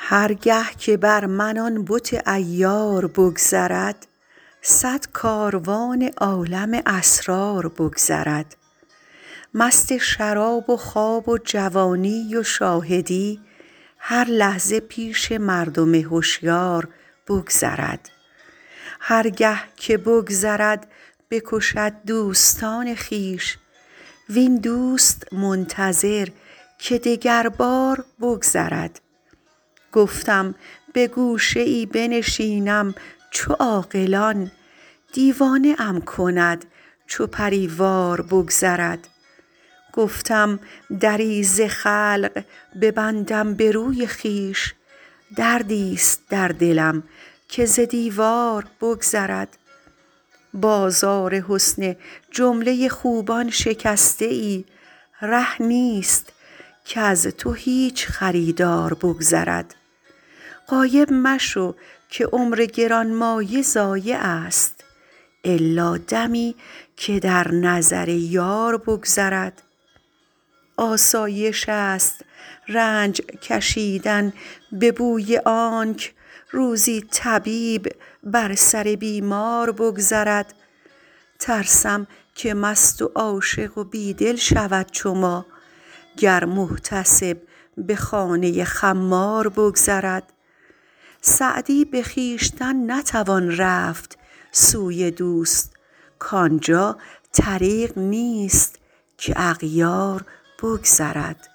هرگه که بر من آن بت عیار بگذرد، صد کاروان عالم اسرار بگذرد. مست شراب و خواب و جوانی و شاهدی، هر لحظه پیش مردم هشیار بگذرد. هرگه که بگذرد بکشد دوستان خویش، وین دوست منتظر که دگربار بگذرد. گفتم به گوشه ای بنشینم چو عاقلان، دیوانه ام کند چو پری وار بگذرد. گفتم دری ز خلق ببندم به روی خویش، دردیست در دلم که ز دیوار بگذرد. بازار حسن جمله خوبان شکسته ای، ره نیست کز تو هیچ خریدار بگذرد. غایب مشو که عمر گرانمایه ضایع است، الا دمی که در نظر یار بگذرد. آسایش است رنج کشیدن به بوی آنک، روزی طبیب بر سر بیمار بگذرد. ترسم که مست و عاشق و بی دل شود چو ما، گر محتسب به خانه خمار بگذرد. سعدی به خویشتن نتوان رفت سوی دوست، کانجا طریق نیست که اغیار بگذرد.